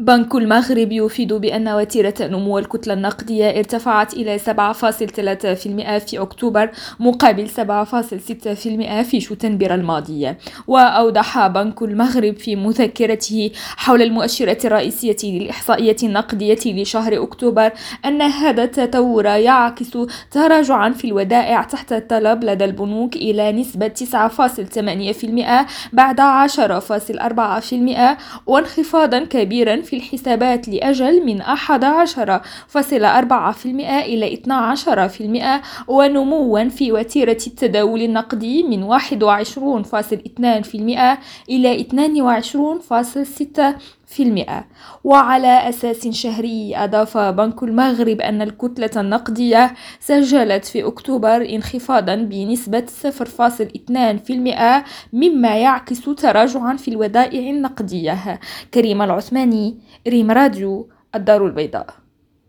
بنك المغرب يفيد بأن وتيرة نمو الكتلة النقدية ارتفعت إلى 7.3% في أكتوبر مقابل 7.6% في شتنبر الماضي. وأوضح بنك المغرب في مذكرته حول المؤشرات الرئيسية للإحصائيات النقدية لشهر أكتوبر أن هذا التطور يعكس تراجعا في الودائع تحت الطلب لدى البنوك إلى نسبة 9.8% بعد 10.4%، وانخفاضا كبيرا في الحسابات لأجل من 11.4% إلى 12%، ونموا في وتيرة التداول النقدي من 21.2% إلى 22.6%. وعلى أساس شهري، أضاف بنك المغرب أن الكتلة النقدية سجلت في أكتوبر انخفاضا بنسبة 0.2%، مما يعكس تراجعا في الودائع النقدية. كريم العثماني، ريم راديو، الدار البيضاء.